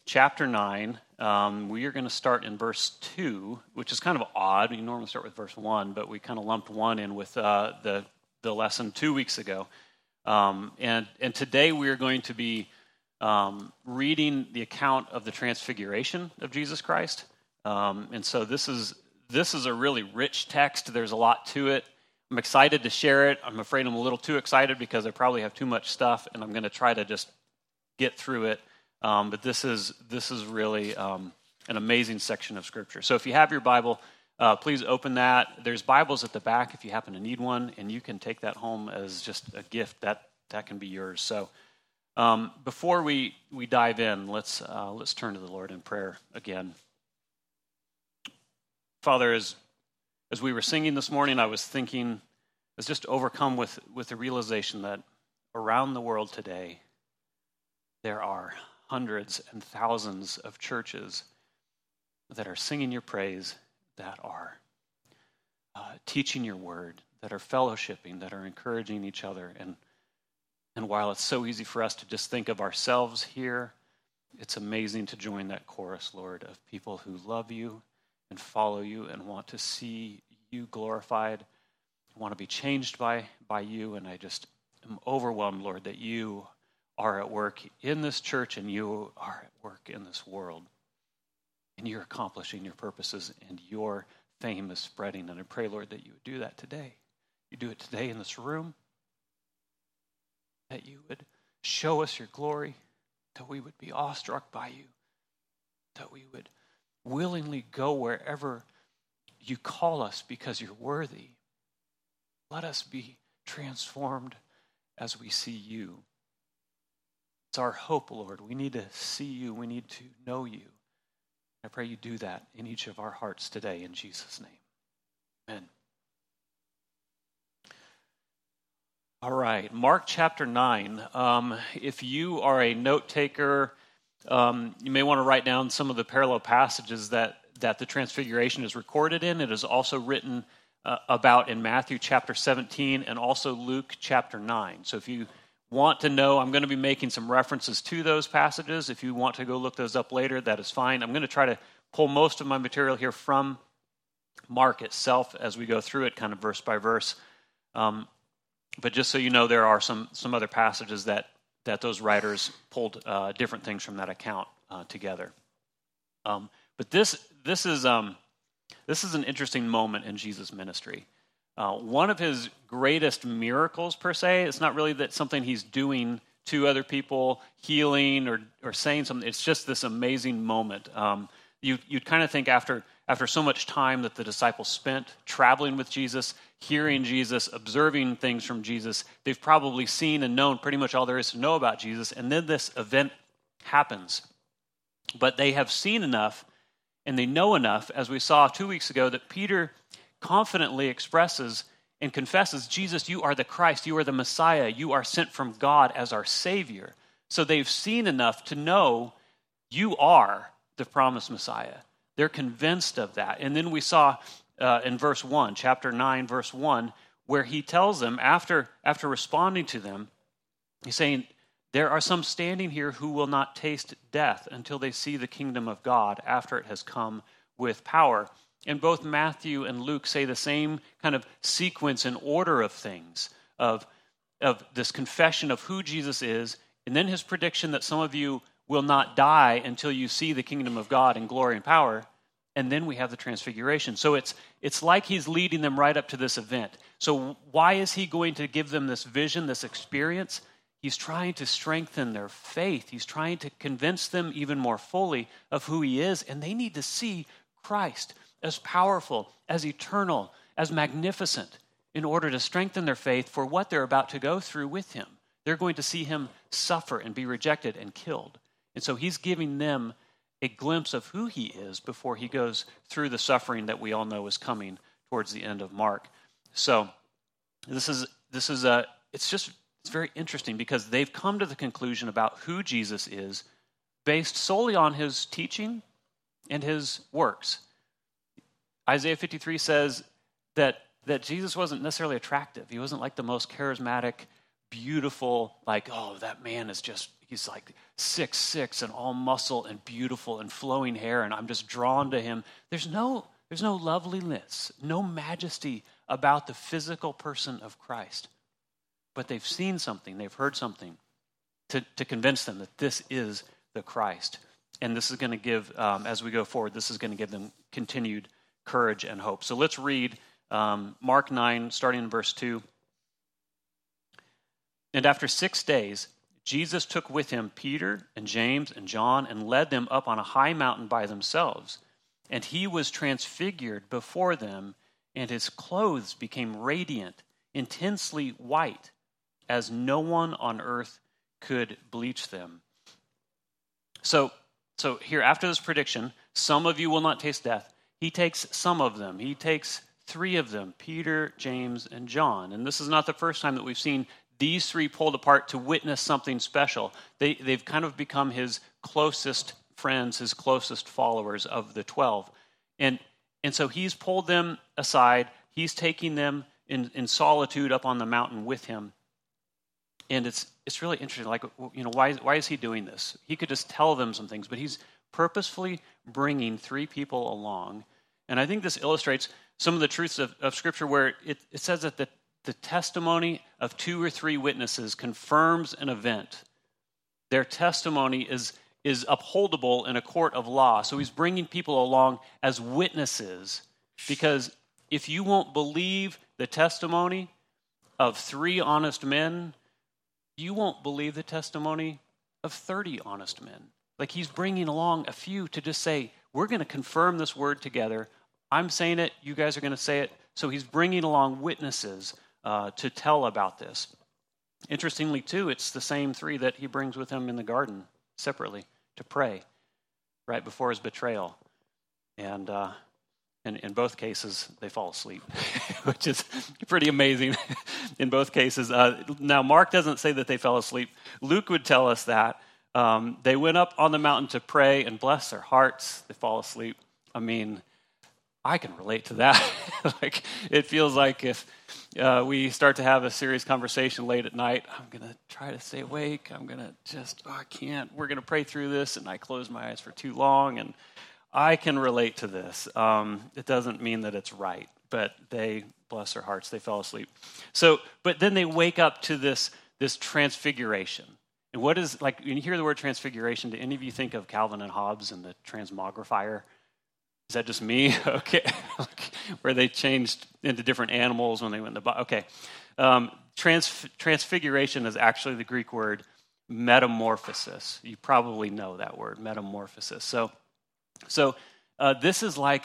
chapter 9. We are going to start in verse 2, which is kind of odd. We normally start with verse 1, but we kind of lumped 1 in with the lesson 2 weeks ago. And today we are going to be reading the account of the transfiguration of Jesus Christ. And so this is a really rich text. There's a lot to it. I'm excited to share it. I'm afraid I'm a little too excited because I probably have too much stuff, and I'm going to try to just get through it. But this is really an amazing section of Scripture. So if you have your Bible, please open that. There's Bibles at the back if you happen to need one, and you can take that home as just a gift. That can be yours. So before we dive in, let's turn to the Lord in prayer again. Father, as we were singing this morning, I was thinking, I was just overcome with the realization that around the world today, there are hundreds and thousands of churches that are singing your praise, that are teaching your word, that are fellowshipping, that are encouraging each other. And while it's so easy for us to just think of ourselves here, it's amazing to join that chorus, Lord, of people who love you and follow you and want to see you glorified, want to be changed by you. And I just am overwhelmed, Lord, that you are at work in this church and you are at work in this world. And you're accomplishing your purposes and your fame is spreading. And I pray, Lord, that you would do that today. You do it today in this room. That you would show us your glory. That we would be awestruck by you. That we would willingly go wherever you call us because you're worthy. Let us be transformed as we see you. It's our hope, Lord. We need to see you. We need to know you. I pray you do that in each of our hearts today in Jesus' name. Amen. All right, Mark chapter 9. If you are a note taker, you may want to write down some of the parallel passages that the Transfiguration is recorded in. It is also written about in Matthew chapter 17 and also Luke chapter 9. So if you want to know, I'm going to be making some references to those passages. If you want to go look those up later, that is fine. I'm going to try to pull most of my material here from Mark itself as we go through it, kind of verse by verse. But just so you know, there are some other passages that those writers pulled different things from that account together. But this is an interesting moment in Jesus' ministry. One of his greatest miracles, per se, it's not really that something he's doing to other people, healing or saying something. It's just this amazing moment. You'd kind of think after so much time that the disciples spent traveling with Jesus, hearing Jesus, observing things from Jesus, they've probably seen and known pretty much all there is to know about Jesus, and then this event happens. But they have seen enough, and they know enough, as we saw 2 weeks ago, that Peter confidently expresses and confesses, Jesus, you are the Christ, you are the Messiah, you are sent from God as our Savior. So they've seen enough to know you are the promised Messiah. They're convinced of that. And then we saw in verse 1, chapter 9, verse 1, where he tells them, after responding to them, he's saying, there are some standing here who will not taste death until they see the kingdom of God after it has come with power. And both Matthew and Luke say the same kind of sequence and order of things, of this confession of who Jesus is, and then his prediction that some of you will not die until you see the kingdom of God in glory and power. And then we have the transfiguration. So it's like he's leading them right up to this event. So why is he going to give them this vision, this experience? He's trying to strengthen their faith. He's trying to convince them even more fully of who he is. And they need to see Christ as powerful, as eternal, as magnificent in order to strengthen their faith for what they're about to go through with him. They're going to see him suffer and be rejected and killed. And so he's giving them a glimpse of who he is before he goes through the suffering that we all know is coming towards the end of Mark. So it's very interesting because they've come to the conclusion about who Jesus is based solely on his teaching and his works. Isaiah 53 says that Jesus wasn't necessarily attractive. He wasn't like the most charismatic, beautiful, like, oh, that man is just, he's like 6'6" and all muscle and beautiful and flowing hair, and I'm just drawn to him. There's no loveliness, no majesty about the physical person of Christ. But they've seen something, they've heard something to convince them that this is the Christ. And this is going to give, as we go forward, this is going to give them continued courage and hope. So let's read Mark 9, starting in verse 2. And after 6 days, Jesus took with him Peter and James and John and led them up on a high mountain by themselves. And he was transfigured before them, and his clothes became radiant, intensely white, as no one on earth could bleach them. So here, after this prediction, some of you will not taste death. He takes some of them. He takes 3 of them, Peter, James, and John. And this is not the first time that we've seen these 3 pulled apart to witness something special. They've kind of become his closest friends, his closest followers of the 12. And so he's pulled them aside. He's taking them in solitude up on the mountain with him. And it's really interesting. Like, why is he doing this? He could just tell them some things, but he's purposefully bringing 3 people along. And I think this illustrates some of the truths of Scripture, where it says that the testimony of 2 or 3 witnesses confirms an event. Their testimony is upholdable in a court of law. So he's bringing people along as witnesses, because if you won't believe the testimony of 3 honest men, you won't believe the testimony of 30 honest men. Like, he's bringing along a few to just say, we're going to confirm this word together. I'm saying it, you guys are going to say it. So he's bringing along witnesses to tell about this. Interestingly, too, it's the same 3 that he brings with him in the garden separately to pray right before his betrayal. And in both cases, they fall asleep, which is pretty amazing in both cases. Now, Mark doesn't say that they fell asleep. Luke would tell us that. They went up on the mountain to pray, and bless their hearts, they fall asleep. I mean, I can relate to that. Like, it feels like if we start to have a serious conversation late at night, I'm going to try to stay awake. I'm going to I can't. We're going to pray through this, and I close my eyes for too long, and I can relate to this. It doesn't mean that it's right, but they, bless their hearts, they fell asleep. So, but then they wake up to this transfiguration. And what is, like, when you hear the word transfiguration, do any of you think of Calvin and Hobbes and the transmogrifier? Is that just me? Okay. Where they changed into different animals when they went in the body. Okay. Transfiguration is actually the Greek word metamorphosis. You probably know that word, metamorphosis. So this is like,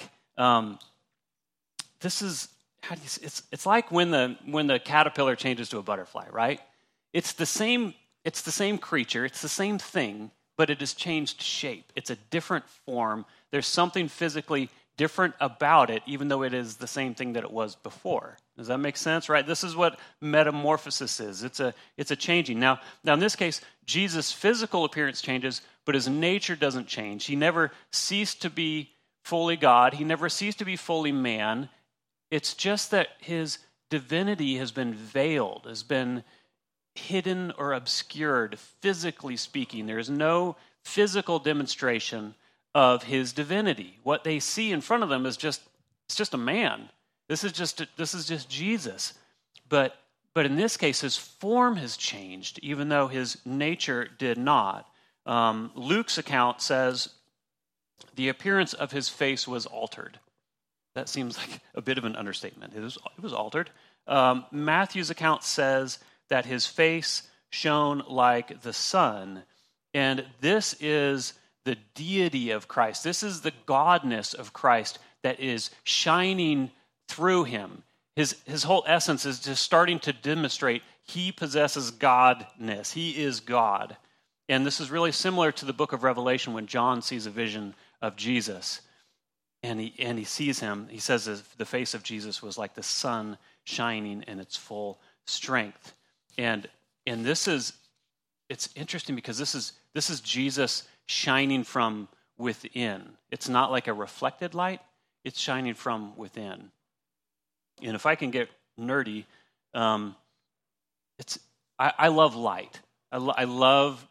it's like when the caterpillar changes to a butterfly, right? It's the same creature, it's the same thing, but it has changed shape. It's a different form. There's something physically different about it, even though it is the same thing that it was before. Does that make sense, right? This is what metamorphosis is. It's a changing. Now in this case, Jesus' physical appearance changes, but his nature doesn't change. He never ceased to be fully God. He never ceased to be fully man. It's just that his divinity has been veiled, has been hidden or obscured, physically speaking. There's no physical demonstration of his divinity. What they see in front of them is just a man. This is just Jesus. But in this case, his form has changed, even though his nature did not. Luke's account says the appearance of his face was altered. That seems like a bit of an understatement. It was altered. Matthew's account says that his face shone like the sun. And this is the deity of Christ. This is the godness of Christ that is shining through him. His whole essence is just starting to demonstrate he possesses godness. He is God. And this is really similar to the book of Revelation when John sees a vision of Jesus. And he sees him. He says the face of Jesus was like the sun shining in its full strength. And it's interesting because this is Jesus shining from within. It's not like a reflected light. It's shining from within. And if I can get nerdy, I love light. I love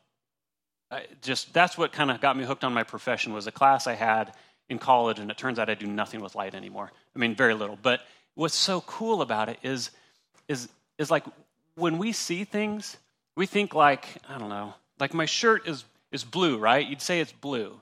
that's what kind of got me hooked on my profession, was a class I had in college, and it turns out I do nothing with light anymore. I mean, very little. But what's so cool about it is like when we see things, we think like, I don't know, like my shirt is blue, right? You'd say it's blue.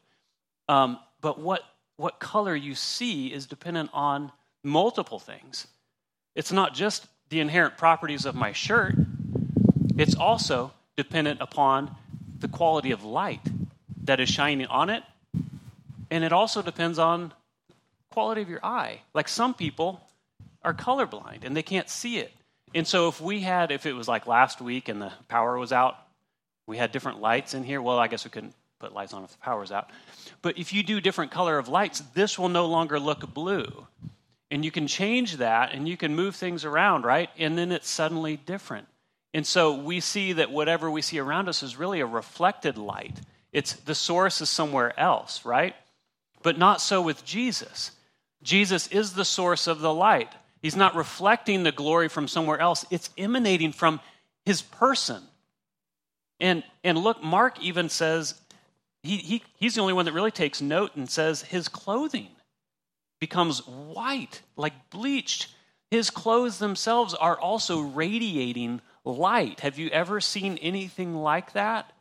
But what color you see is dependent on multiple things. It's not just the inherent properties of my shirt. It's also dependent upon the quality of light that is shining on it. And it also depends on quality of your eye. Like some people are colorblind and they can't see it. And so if it was like last week and the power was out, we had different lights in here. Well, I guess we couldn't put lights on if the power was out. But if you do different color of lights, this will no longer look blue. And you can change that and you can move things around, right? And then it's suddenly different. And so we see that whatever we see around us is really a reflected light. It's the source is somewhere else, right? But not so with Jesus. Jesus is the source of the light. He's not reflecting the glory from somewhere else. It's emanating from his person. And look, Mark even says, he's the only one that really takes note and says his clothing becomes white, like bleached. His clothes themselves are also radiating light. Have you ever seen anything like that?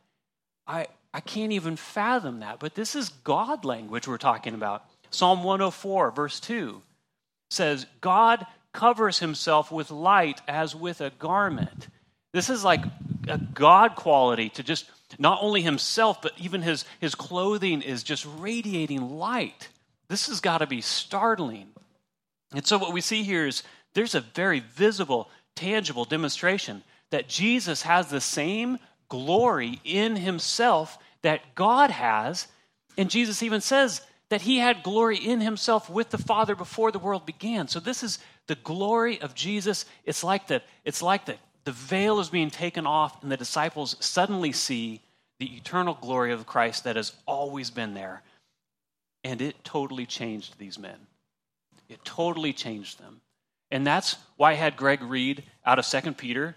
I can't even fathom that, but this is God language we're talking about. Psalm 104, verse 2 says, God covers himself with light as with a garment. This is like a God quality to just, not only himself, but even his clothing is just radiating light. This has got to be startling. And so what we see here is there's a very visible, tangible demonstration that Jesus has the same glory in himself that God has. And Jesus even says that he had glory in himself with the Father before the world began. So this is the glory of Jesus. It's like the veil is being taken off and the disciples suddenly see the eternal glory of Christ that has always been there. And it totally changed these men. It totally changed them. And that's why I had Greg read out of 2 Peter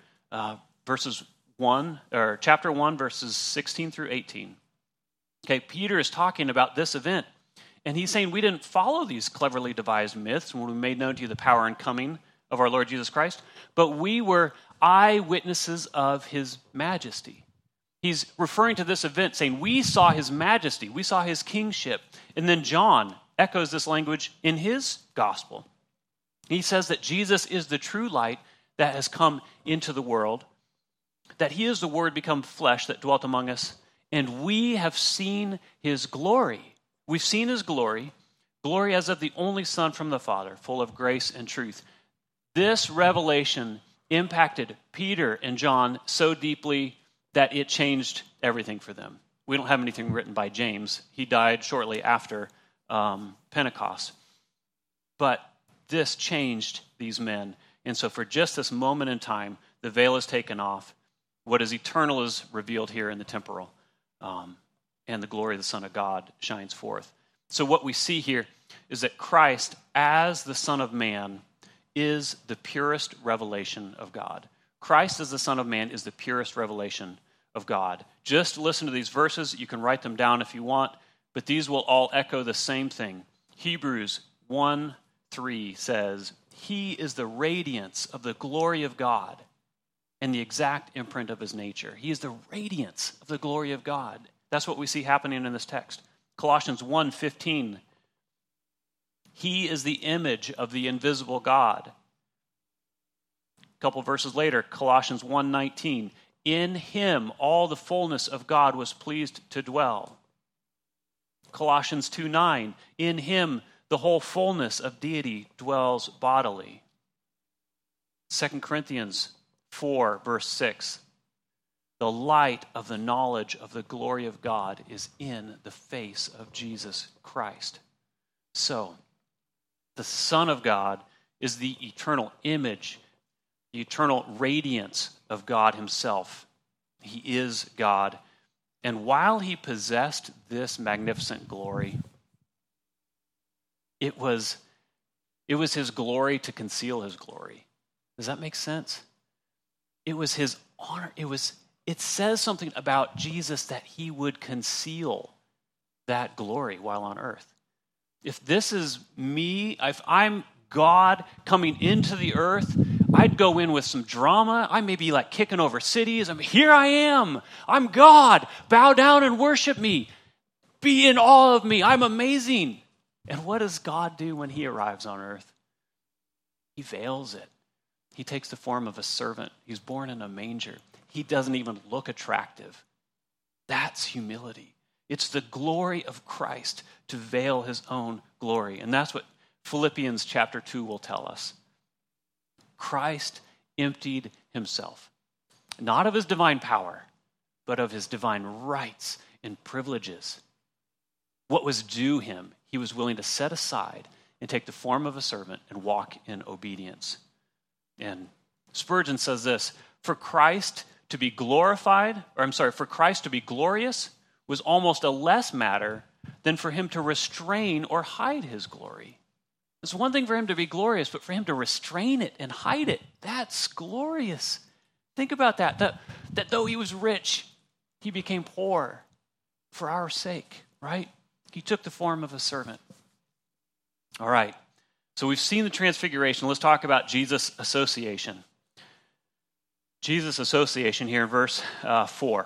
chapter 1, verses 16 through 18. Okay, Peter is talking about this event. And he's saying we didn't follow these cleverly devised myths when we made known to you the power and coming of our Lord Jesus Christ, but we were eyewitnesses of his majesty. He's referring to this event saying we saw his majesty, we saw his kingship. And then John echoes this language in his gospel. He says that Jesus is the true light that has come into the world, that he is the Word become flesh that dwelt among us, and we have seen his glory. We've seen his glory as of the only Son from the Father, full of grace and truth. This revelation impacted Peter and John so deeply that it changed everything for them. We don't have anything written by James. He died shortly after Pentecost. But this changed these men. And so for just this moment in time, the veil is taken off. What is eternal is revealed here in the temporal. And the glory of the Son of God shines forth. So what we see here is that Christ, as the Son of Man, is the purest revelation of God. Christ as the Son of Man is the purest revelation of God. Just listen to these verses. You can write them down if you want, but these will all echo the same thing. Hebrews 1:3 says, he is the radiance of the glory of God and the exact imprint of his nature. He is the radiance of the glory of God. That's what we see happening in this text. Colossians 1:15. He is the image of the invisible God. A couple verses later, Colossians 1:19. In him all the fullness of God was pleased to dwell. Colossians 2:9. In him the whole fullness of deity dwells bodily. 2 Corinthians 4, verse 6. The light of the knowledge of the glory of God is in the face of Jesus Christ. So, the Son of God is the eternal image, the eternal radiance of God himself. He is God. And while he possessed this magnificent glory, it was his glory to conceal his glory. Does that make sense? It was his honor. It says something about Jesus that he would conceal that glory while on earth. If this is me, if I'm God coming into the earth, I'd go in with some drama. I may be like kicking over cities. Here I am. I'm God. Bow down and worship me. Be in awe of me. I'm amazing. And what does God do when he arrives on earth? He veils it. He takes the form of a servant. He's born in a manger. He doesn't even look attractive. That's humility. It's the glory of Christ to veil his own glory. And that's what Philippians chapter 2 will tell us. Christ emptied himself, not of his divine power, but of his divine rights and privileges. What was due him, he was willing to set aside and take the form of a servant and walk in obedience. And Spurgeon says this, for Christ to be glorious was almost a less matter than for him to restrain or hide his glory. It's one thing for him to be glorious, but for him to restrain it and hide it, that's glorious. Think about that though he was rich, he became poor for our sake, right? He took the form of a servant. All right, so we've seen the transfiguration. Let's talk about Jesus' association. Jesus' association here in verse 4.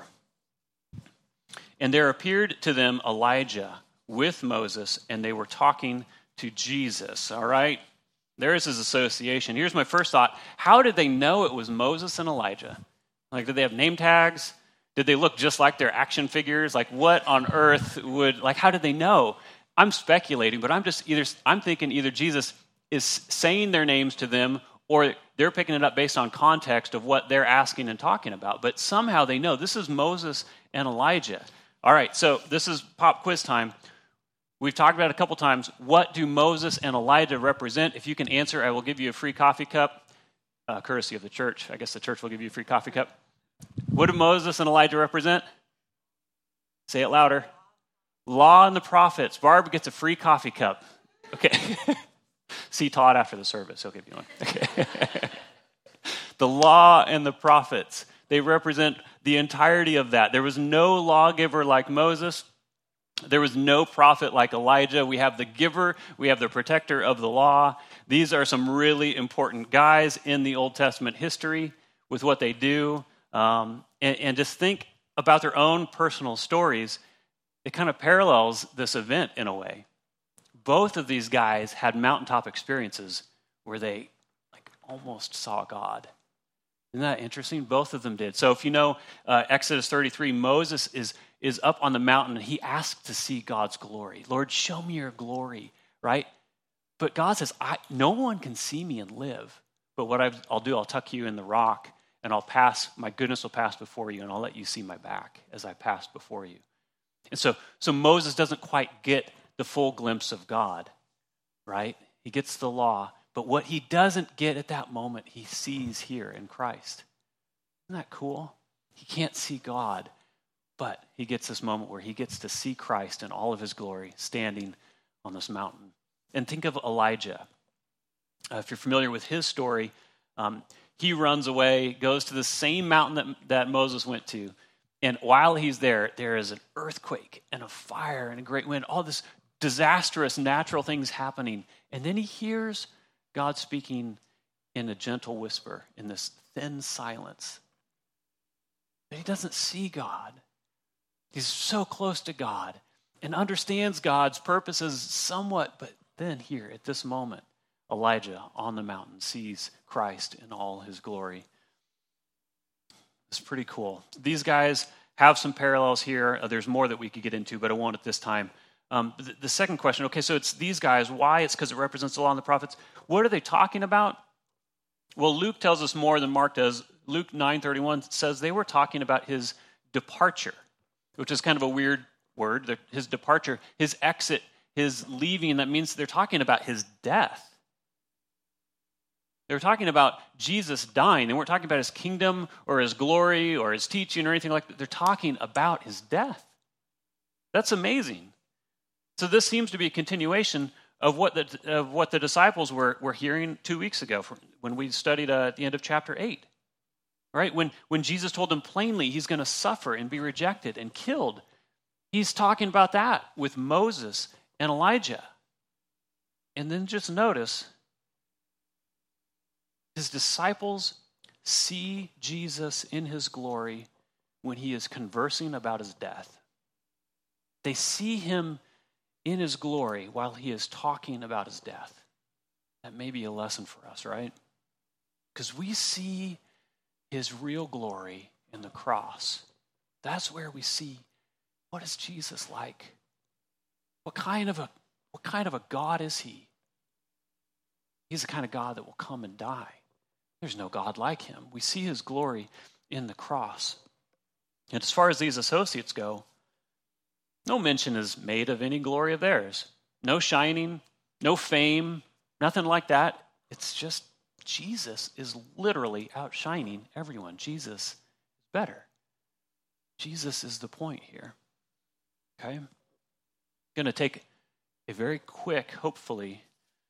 And there appeared to them Elijah with Moses, and they were talking to Jesus. All right, there's his association. Here's my first thought. How did they know it was Moses and Elijah? Like, did they have name tags? Did they look just like their action figures? Like, what on earth how did they know? I'm speculating, but I'm thinking either Jesus is saying their names to them or they're picking it up based on context of what they're asking and talking about. But somehow they know this is Moses and Elijah. All right, so this is pop quiz time. We've talked about it a couple times. What do Moses and Elijah represent? If you can answer, I will give you a free coffee cup, courtesy of the church. I guess the church will give you a free coffee cup. What do Moses and Elijah represent? Say it louder. Law and the prophets. Barb gets a free coffee cup. Okay. See Todd after the service. He'll give you one. Okay. The law and the prophets. They represent the entirety of that. There was no lawgiver like Moses. There was no prophet like Elijah. We have the giver. We have the protector of the law. These are some really important guys in the Old Testament history with what they do. And just think about their own personal stories. It kind of parallels this event in a way. Both of these guys had mountaintop experiences where they almost saw God. Isn't that interesting? Both of them did. So if you know Exodus 33, Moses is up on the mountain and he asked to see God's glory. Lord, show me your glory, right? But God says, no one can see me and live. But what I'll do, I'll tuck you in the rock and my goodness will pass before you and I'll let you see my back as I pass before you. And so Moses doesn't quite get the full glimpse of God, right? He gets the law, but what he doesn't get at that moment, he sees here in Christ. Isn't that cool? He can't see God, but he gets this moment where he gets to see Christ in all of his glory standing on this mountain. And think of Elijah. If you're familiar with his story, he runs away, goes to the same mountain that Moses went to. And while he's there is an earthquake and a fire and a great wind, all this disastrous natural things happening. And then he hears God speaking in a gentle whisper in this thin silence. But he doesn't see God. He's so close to God and understands God's purposes somewhat. But then here at this moment, Elijah on the mountain sees Christ in all his glory. It's pretty cool. These guys have some parallels here. There's more that we could get into, but I won't at this time. The second question, okay, so it's these guys. Why? It's because it represents the law and the prophets. What are they talking about? Well, Luke tells us more than Mark does. Luke 9:31 says they were talking about his departure, which is kind of a weird word. His departure, his exit, his leaving. That means they're talking about his death. They were talking about Jesus dying. They weren't talking about his kingdom or his glory or his teaching or anything like that. They're talking about his death. That's amazing. So this seems to be a continuation of what the disciples were hearing 2 weeks ago when we studied at the end of chapter 8. right? When Jesus told him plainly he's going to suffer and be rejected and killed, he's talking about that with Moses and Elijah. And then just notice, his disciples see Jesus in his glory when he is conversing about his death. They see him in his glory while he is talking about his death. That may be a lesson for us, right? Because we see his real glory in the cross. That's where we see, what is Jesus like? What kind of a God is he? He's the kind of God that will come and die. There's no God like him. We see his glory in the cross. And as far as these associates go, no mention is made of any glory of theirs. No shining, no fame, nothing like that. It's just Jesus is literally outshining everyone. Jesus is better. Jesus is the point here. Okay? I'm going to take a very quick, hopefully,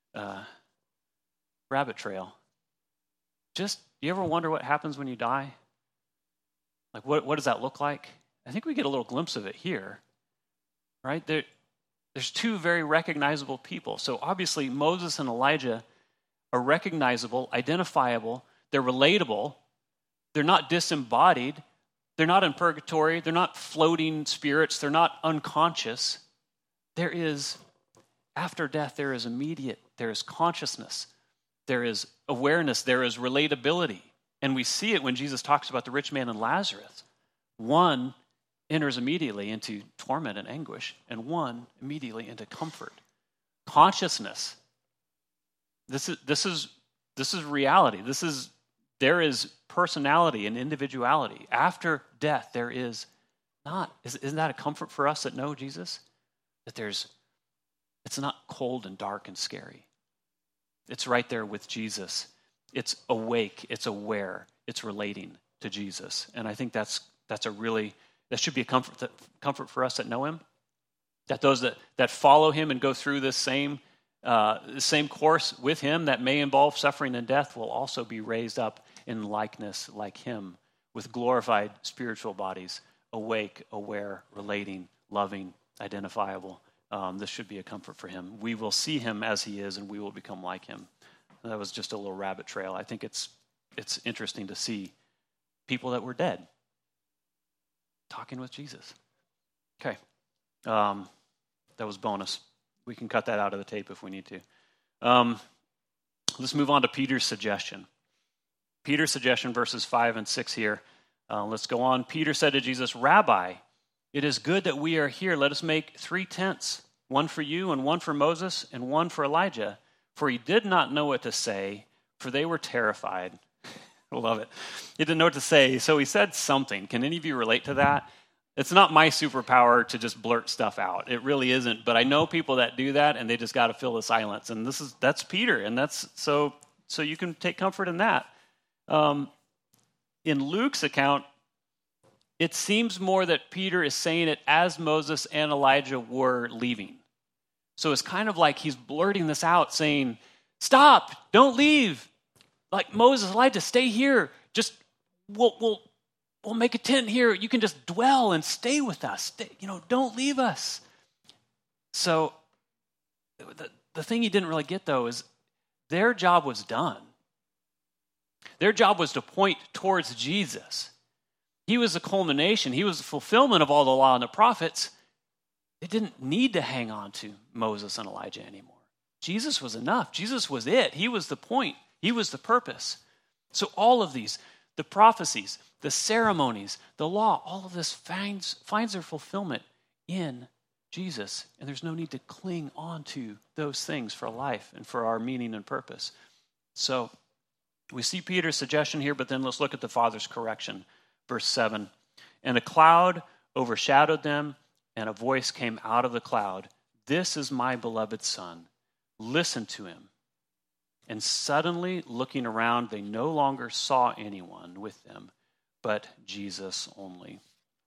rabbit trail. Just, you ever wonder what happens when you die? Like, what does that look like? I think we get a little glimpse of it here, right? There's two very recognizable people. So obviously, Moses and Elijah are recognizable, identifiable, they're relatable, they're not disembodied, they're not in purgatory, they're not floating spirits, they're not unconscious. There is, after death, there is immediate, there is consciousness, there is awareness, there is relatability. And we see it when Jesus talks about the rich man and Lazarus. One enters immediately into torment and anguish, and one immediately into comfort. Consciousness. This is reality. There is personality and individuality. After death, there is not. Isn't that a comfort for us that know Jesus? That it's not cold and dark and scary. It's right there with Jesus. It's awake, it's aware, it's relating to Jesus. And I think that should be a comfort for us that know him. That those that follow him and go through this same course with him that may involve suffering and death will also be raised up in likeness like him with glorified spiritual bodies, awake, aware, relating, loving, identifiable. This should be a comfort for him. We will see him as he is, and we will become like him. That was just a little rabbit trail. I think it's interesting to see people that were dead talking with Jesus. Okay. That was bonus. We can cut that out of the tape if we need to. Let's move on to Peter's suggestion. Peter's suggestion, verses 5 and 6 here. Let's go on. Peter said to Jesus, "Rabbi, it is good that we are here. Let us make 3 tents, one for you and one for Moses and one for Elijah." For he did not know what to say, for they were terrified. I love it. He didn't know what to say, so he said something. Can any of you relate to that? It's not my superpower to just blurt stuff out. It really isn't. But I know people that do that, and they just got to fill the silence. And that's Peter, and that's so you can take comfort in that. In Luke's account, it seems more that Peter is saying it as Moses and Elijah were leaving. So it's kind of like he's blurting this out, saying, "Stop! Don't leave! Like Moses, Elijah, stay here. Just we'll make a tent here. You can just dwell and stay with us. Don't leave us." So the thing he didn't really get, though, is their job was done. Their job was to point towards Jesus. He was the culmination. He was the fulfillment of all the law and the prophets. They didn't need to hang on to Moses and Elijah anymore. Jesus was enough. Jesus was it. He was the point. He was the purpose. So all of these, the prophecies, the ceremonies, the law, all of this finds their fulfillment in Jesus. And there's no need to cling on to those things for life and for our meaning and purpose. So we see Peter's suggestion here, but then let's look at the Father's correction. Verse 7, "And a cloud overshadowed them, and a voice came out of the cloud, 'This is my beloved Son. Listen to him.' And suddenly, looking around, they no longer saw anyone with them, but Jesus only."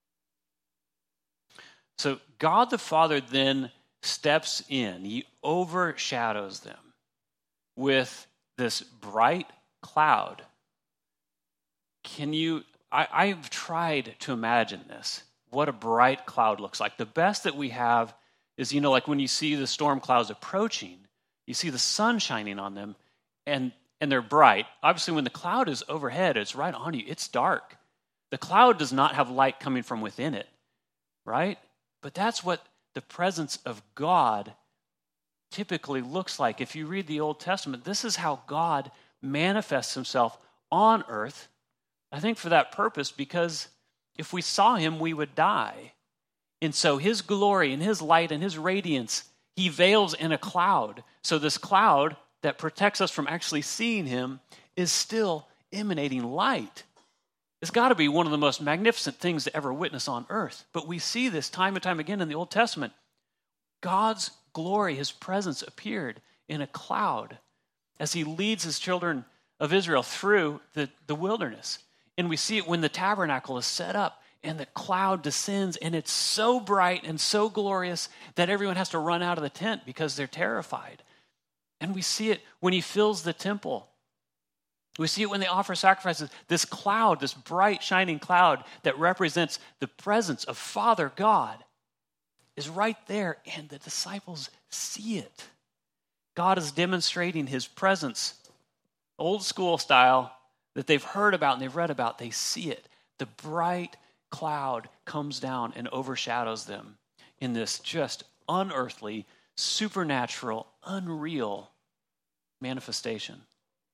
So God the Father then steps in. He overshadows them with this bright cloud. I've tried to imagine this, what a bright cloud looks like. The best that we have is, like when you see the storm clouds approaching, you see the sun shining on them, and they're bright. Obviously, when the cloud is overhead, it's right on you. It's dark. The cloud does not have light coming from within it, right? But that's what the presence of God typically looks like. If you read the Old Testament, this is how God manifests himself on earth. I think for that purpose, because if we saw him, we would die. And so his glory and his light and his radiance, he veils in a cloud. So this cloud that protects us from actually seeing him is still emanating light. It's got to be one of the most magnificent things to ever witness on earth. But we see this time and time again in the Old Testament. God's glory, his presence appeared in a cloud as he leads his children of Israel through the wilderness. And we see it when the tabernacle is set up and the cloud descends, and it's so bright and so glorious that everyone has to run out of the tent because they're terrified. And we see it when he fills the temple. We see it when they offer sacrifices. This cloud, this bright, shining cloud that represents the presence of Father God is right there, and the disciples see it. God is demonstrating his presence, old school style, that they've heard about and they've read about. They see it. The bright cloud comes down and overshadows them in this just unearthly, supernatural, unreal manifestation.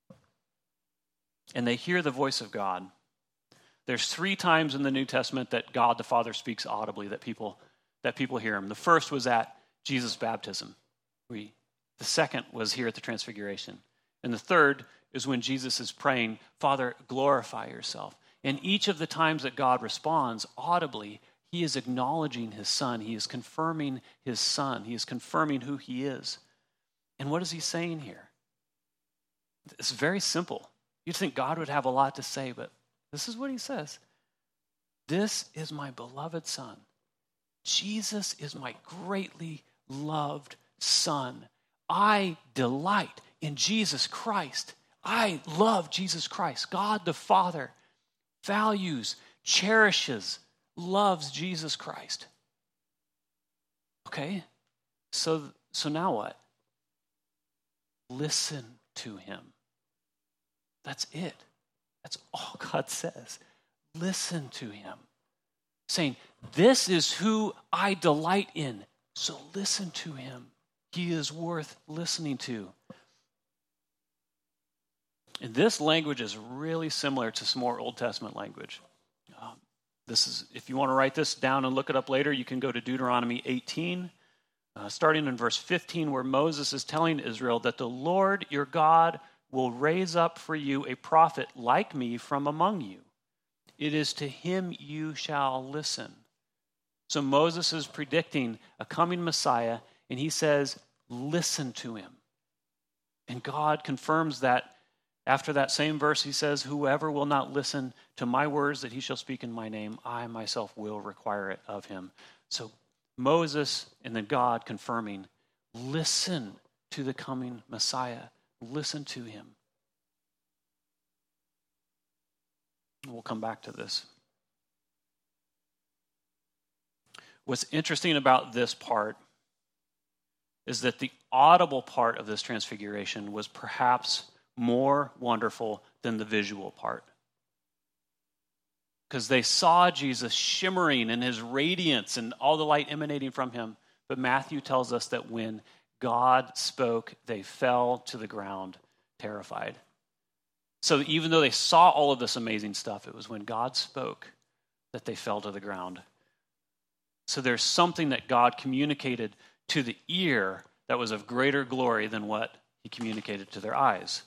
And they hear the voice of God. There's 3 times in the New Testament that God the Father speaks audibly, that people hear him. The first was at Jesus' baptism. The second was here at the Transfiguration. And the third is when Jesus is praying, Father, glorify yourself. And each of the times that God responds audibly, he is acknowledging his Son. He is confirming his Son. He is confirming who he is. And what is he saying here? It's very simple. You'd think God would have a lot to say, but this is what he says. This is my beloved Son. Jesus is my greatly loved Son. I delight in Jesus Christ. I love Jesus Christ. God the Father values, cherishes, loves Jesus Christ. Okay, so now what? Listen to him. That's it. That's all God says. Listen to him. Saying, this is who I delight in, so listen to him. He is worth listening to. And this language is really similar to some more Old Testament language. If you want to write this down and look it up later, you can go to Deuteronomy 18, starting in verse 15, where Moses is telling Israel that the Lord your God will raise up for you a prophet like me from among you. It is to him you shall listen. So Moses is predicting a coming Messiah, and he says, listen to him. And God confirms that after that same verse. He says, whoever will not listen to my words that he shall speak in my name, I myself will require it of him. So Moses and then God confirming, listen to the coming Messiah. Listen to him. We'll come back to this. What's interesting about this part is that the audible part of this transfiguration was perhaps more wonderful than the visual part. Because they saw Jesus shimmering in his radiance and all the light emanating from him. But Matthew tells us that when God spoke, they fell to the ground terrified. So even though they saw all of this amazing stuff, it was when God spoke that they fell to the ground. So there's something that God communicated to the ear that was of greater glory than what he communicated to their eyes.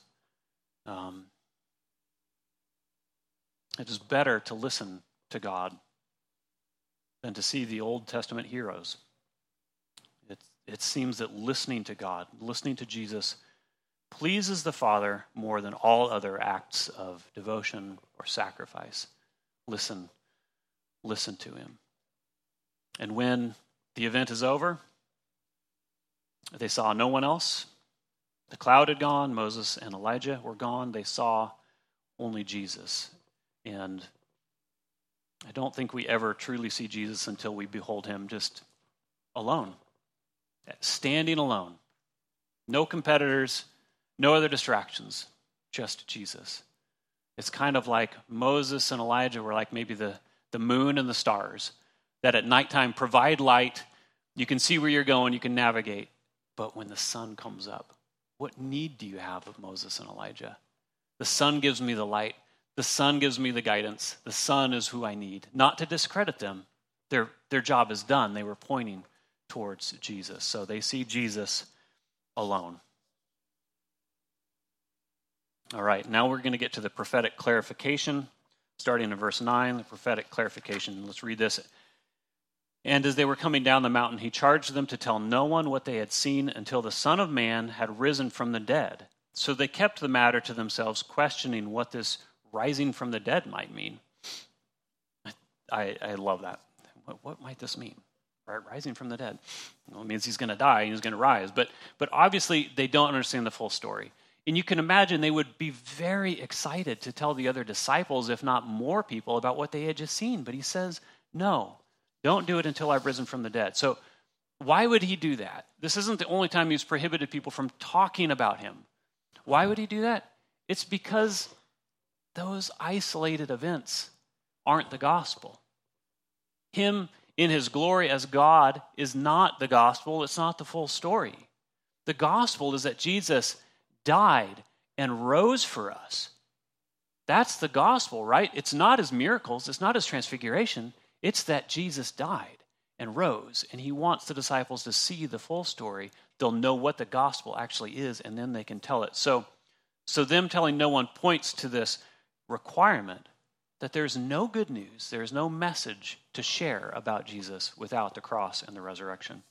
It is better to listen to God than to see the Old Testament heroes. It seems that listening to God, listening to Jesus, pleases the Father more than all other acts of devotion or sacrifice. Listen to him. And when the event is over, they saw no one else. The cloud had gone. Moses and Elijah were gone. They saw only Jesus. And I don't think we ever truly see Jesus until we behold him just alone, standing alone. No competitors, no other distractions, just Jesus. It's kind of like Moses and Elijah were like maybe the moon and the stars that at nighttime provide light. You can see where you're going, you can navigate. But when the sun comes up, what need do you have of Moses and Elijah? The sun gives me the light. The sun gives me the guidance. The sun is who I need. Not to discredit them. Their job is done. They were pointing towards Jesus. So they see Jesus alone. All right, now we're going to get to the prophetic clarification, starting in verse 9, the prophetic clarification. Let's read this. And as they were coming down the mountain, he charged them to tell no one what they had seen until the Son of Man had risen from the dead. So they kept the matter to themselves, questioning what this rising from the dead might mean. I love that. What might this mean? Rising from the dead. Well, it means he's going to die and he's going to rise. But obviously they don't understand the full story. And you can imagine they would be very excited to tell the other disciples, if not more people, about what they had just seen. But he says, no, don't do it until I've risen from the dead. So why would he do that? This isn't the only time he's prohibited people from talking about him. Why would he do that? It's because those isolated events aren't the gospel. Him in his glory as God is not the gospel. It's not the full story. The gospel is that Jesus died and rose for us. That's the gospel, right? It's not his miracles. It's not his transfiguration. It's that Jesus died and rose, and he wants the disciples to see the full story. They'll know what the gospel actually is, and then they can tell it. So them telling no one points to this requirement that there's no good news, there's no message to share about Jesus without the cross and the resurrection.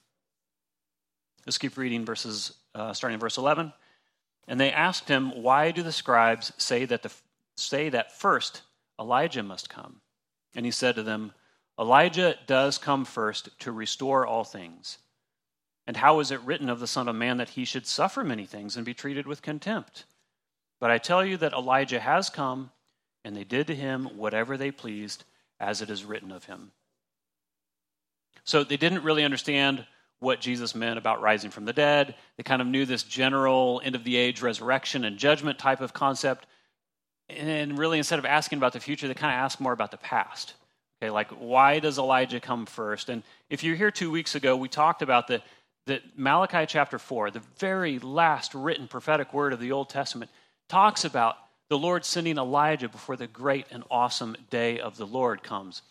Let's keep reading verses, starting in verse 11. And they asked him, why do the scribes say that first Elijah must come? And he said to them, Elijah does come first to restore all things. And how is it written of the Son of Man that he should suffer many things and be treated with contempt? But I tell you that Elijah has come, and they did to him whatever they pleased, as it is written of him. So they didn't really understand what Jesus meant about rising from the dead. They kind of knew this general end-of-the-age resurrection and judgment type of concept. And really, instead of asking about the future, they kind of asked more about the past. Okay, like, why does Elijah come first? And if you're here 2 weeks ago, we talked about that Malachi chapter 4, the very last written prophetic word of the Old Testament, talks about the Lord sending Elijah before the great and awesome day of the Lord comes.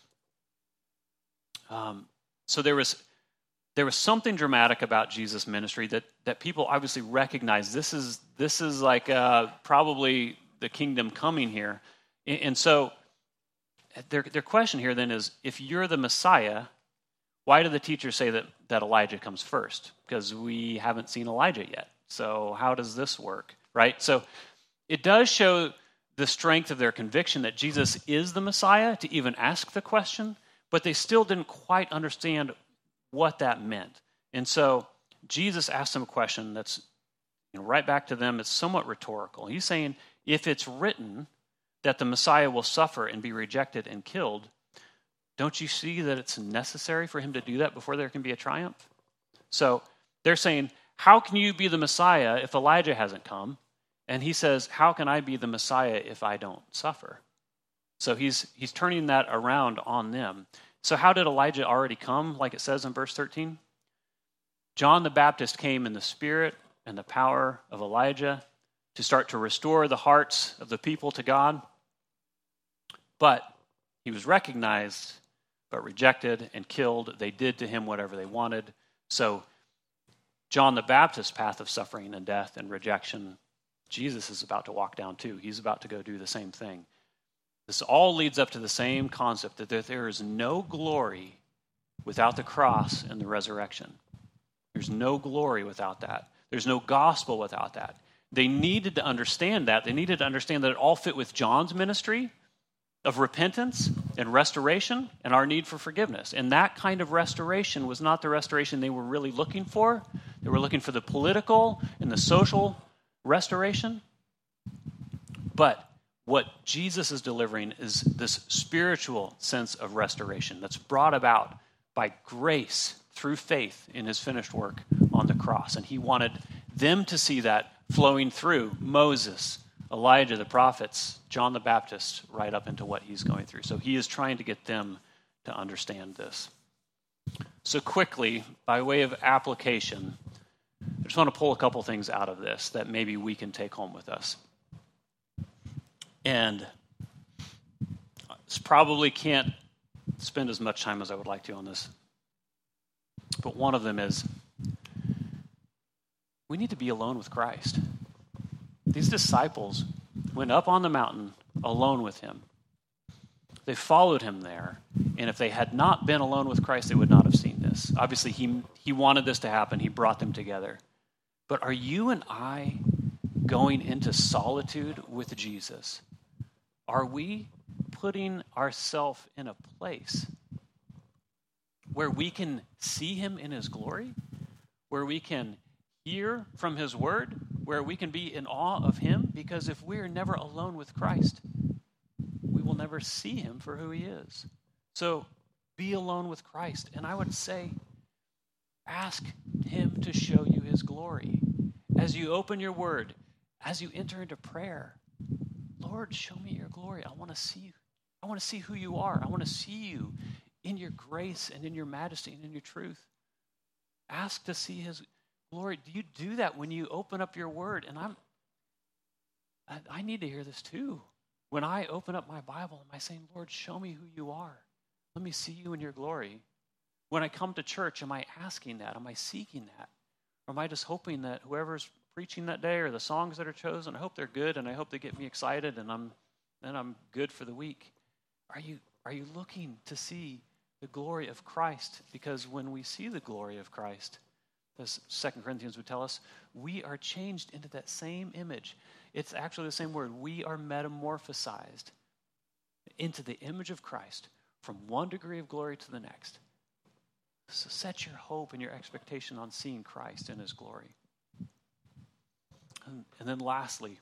So there was something dramatic about Jesus' ministry that people obviously recognize. This is like probably the kingdom coming here. And so their question here then is, if you're the Messiah, why do the teachers say that Elijah comes first? Because we haven't seen Elijah yet. So how does this work, right? So it does show the strength of their conviction that Jesus is the Messiah to even ask the question, but they still didn't quite understand what that meant. And so Jesus asked them a question that's right back to them. It's somewhat rhetorical. He's saying, if it's written that the Messiah will suffer and be rejected and killed, don't you see that it's necessary for him to do that before there can be a triumph? So they're saying, how can you be the Messiah if Elijah hasn't come? And he says, how can I be the Messiah if I don't suffer? So he's turning that around on them. So how did Elijah already come, like it says in verse 13? John the Baptist came in the spirit and the power of Elijah to start to restore the hearts of the people to God. But he was recognized, but rejected and killed. They did to him whatever they wanted. So John the Baptist's path of suffering and death and rejection, Jesus is about to walk down too. He's about to go do the same thing. This all leads up to the same concept that there is no glory without the cross and the resurrection. There's no glory without that. There's no gospel without that. They needed to understand that. They needed to understand that it all fit with John's ministry of repentance and restoration and our need for forgiveness. And that kind of restoration was not the restoration they were really looking for. They were looking for the political and the social restoration. But What Jesus is delivering is this spiritual sense of restoration that's brought about by grace through faith in his finished work on the cross. And he wanted them to see that flowing through Moses, Elijah, the prophets, John the Baptist, right up into what he's going through. So he is trying to get them to understand this. So quickly, by way of application, I just want to pull a couple things out of this that maybe we can take home with us. And probably can't spend as much time as I would like to on this. But one of them is, we need to be alone with Christ. These disciples went up on the mountain alone with him. They followed him there. And if they had not been alone with Christ, they would not have seen this. Obviously, he wanted this to happen. He brought them together. But are you and I going into solitude with Jesus? Are we putting ourselves in a place where we can see him in his glory, where we can hear from his word, where we can be in awe of him? Because if we're never alone with Christ, we will never see him for who he is. So be alone with Christ. And I would say, ask him to show you his glory. As you open your word, as you enter into prayer, Lord, show me your glory. I want to see you. I want to see who you are. I want to see you in your grace and in your majesty and in your truth. Ask to see his glory. Do you do that when you open up your word? And I need to hear this too. When I open up my Bible, am I saying, Lord, show me who you are? Let me see you in your glory. When I come to church, am I asking that? Am I seeking that? Or am I just hoping that whoever's preaching that day or the songs that are chosen, I hope they're good and I hope they get me excited and I'm good for the week? Are you looking to see the glory of Christ? Because when we see the glory of Christ, as 2 Corinthians would tell us, we are changed into that same image. It's actually the same word. We are metamorphosized into the image of Christ from one degree of glory to the next. So set your hope and your expectation on seeing Christ in his glory. And then lastly,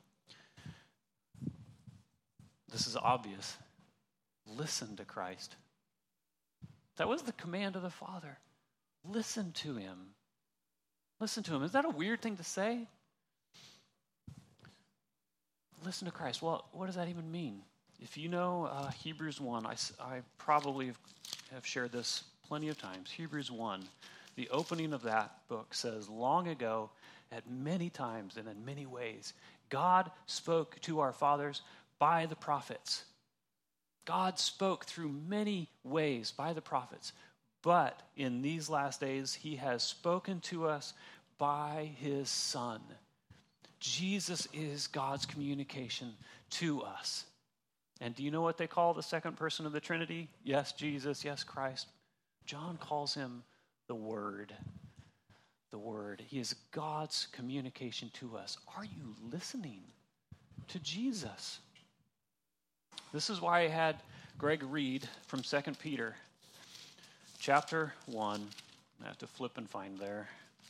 this is obvious, listen to Christ. That was the command of the Father. Listen to him. Listen to him. Is that a weird thing to say? Listen to Christ. Well, what does that even mean? If you know Hebrews 1, I probably have shared this plenty of times. Hebrews 1, the opening of that book says, long ago, at many times and in many ways, God spoke to our fathers by the prophets. God spoke through many ways by the prophets. But in these last days, he has spoken to us by his Son. Jesus is God's communication to us. And do you know what they call the second person of the Trinity? Yes, Jesus. Yes, Christ. John calls him the Word. The Word. He is God's communication to us. Are you listening to Jesus? This is why I had Greg read from 2 Peter chapter 1. I have to flip and find there.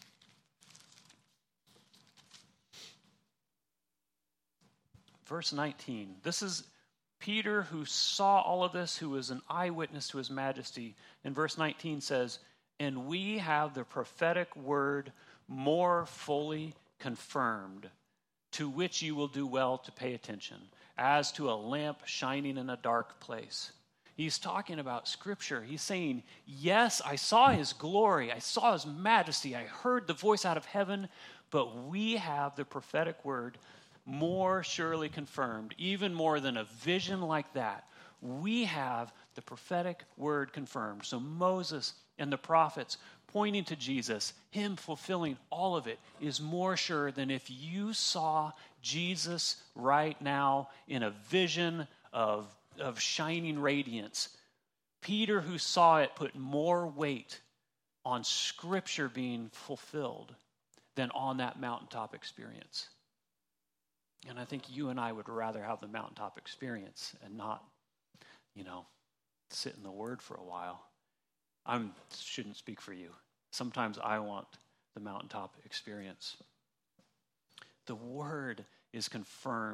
Verse 19. This is Peter who saw all of this, who was an eyewitness to his majesty. And verse 19 says, and we have the prophetic word more fully confirmed, to which you will do well to pay attention, as to a lamp shining in a dark place. He's talking about Scripture. He's saying, yes, I saw his glory. I saw his majesty. I heard the voice out of heaven, but we have the prophetic word more surely confirmed, even more than a vision like that. We have the prophetic word confirmed. So Moses and the prophets pointing to Jesus, him fulfilling all of it, is more sure than if you saw Jesus right now in a vision of shining radiance. Peter, who saw it, put more weight on Scripture being fulfilled than on that mountaintop experience. And I think you and I would rather have the mountaintop experience and not, sit in the Word for a while. I shouldn't speak for you. Sometimes I want the mountaintop experience. The Word is confirmed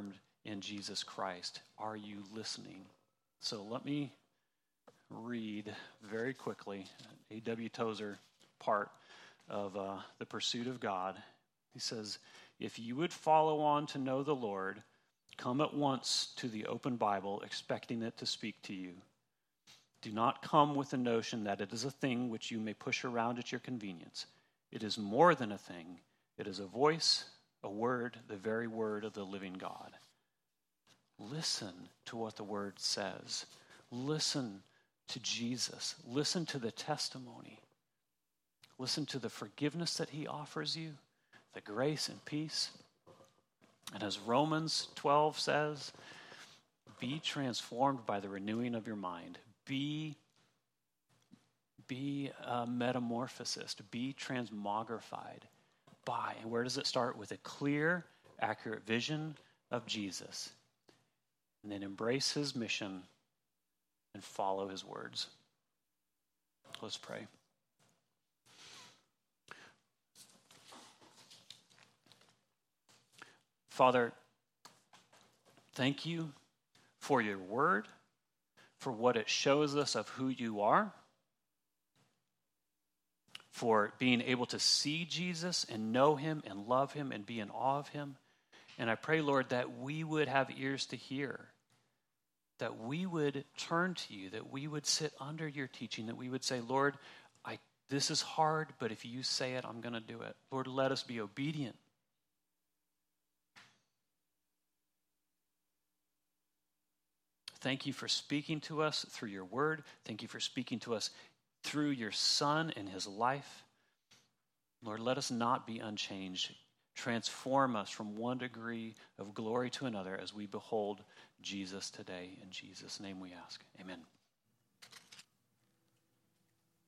in Jesus Christ. Are you listening? So let me read very quickly A.W. Tozer part of The Pursuit of God. He says, if you would follow on to know the Lord, come at once to the open Bible, expecting it to speak to you. Do not come with the notion that it is a thing which you may push around at your convenience. It is more than a thing. It is a voice, a word, the very word of the living God. Listen to what the word says. Listen to Jesus. Listen to the testimony. Listen to the forgiveness that he offers you, the grace and peace. And as Romans 12 says, be transformed by the renewing of your mind. Be a metamorphosist. Be transmogrified by. And where does it start? With a clear, accurate vision of Jesus. And then embrace his mission and follow his words. Let's pray. Father, thank you for your word, for what it shows us of who you are, for being able to see Jesus and know him and love him and be in awe of him. And I pray, Lord, that we would have ears to hear, that we would turn to you, that we would sit under your teaching, that we would say, Lord, this is hard, but if you say it, I'm going to do it. Lord, let us be obedient. Thank you for speaking to us through your word. Thank you for speaking to us through your Son and his life. Lord, let us not be unchanged. Transform us from one degree of glory to another as we behold Jesus today. In Jesus' name we ask. Amen.